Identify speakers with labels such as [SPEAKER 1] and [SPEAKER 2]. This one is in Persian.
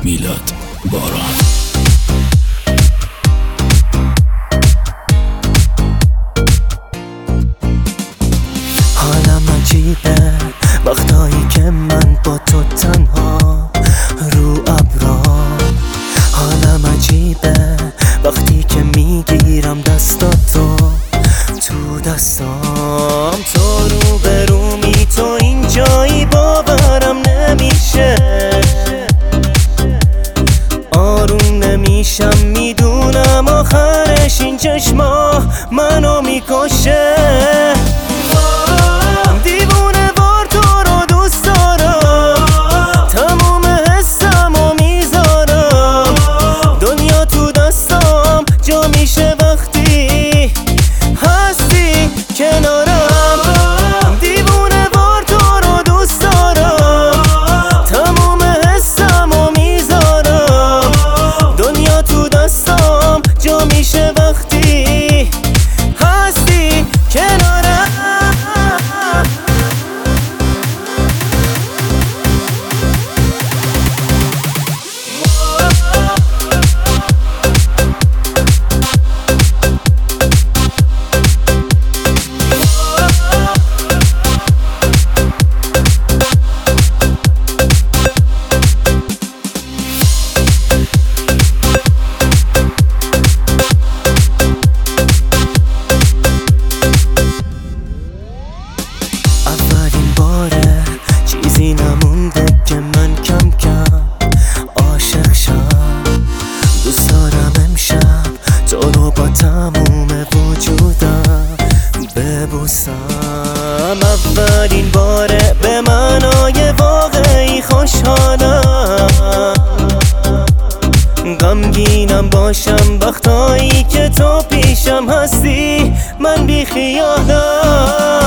[SPEAKER 1] میلاد باران.
[SPEAKER 2] حالم عجیبه وقتایی که من با تو تنها رو ابرا. حالم عجیبه وقتی که میگیرم دستاتو تو دستام، تو رو برومی، تو اینجایی باورم نمیشه. آروم نمیشم، میدونم آخرش این چشما منو میکشه. دیوونه وار تو رو دوست دارم، تموم حسمو میذارم. دنیا تو دستام جا میشه وقتی هستی کنارم. دیوونه وار تو رو دوست دارم، تموم حسمو میذارم. دنیا تو دستام جا میشه وقتی هستی کنارم. اولین باره چیزی نمونده که من کم کم عاشق شم. دوست دارم امشب تو رو با تموم وجودم ببوسم. اولین باره به معنای واقعی خوشحالم. غمگینم باشم وقتایی که تو پیشم هستی، من بی خیالم.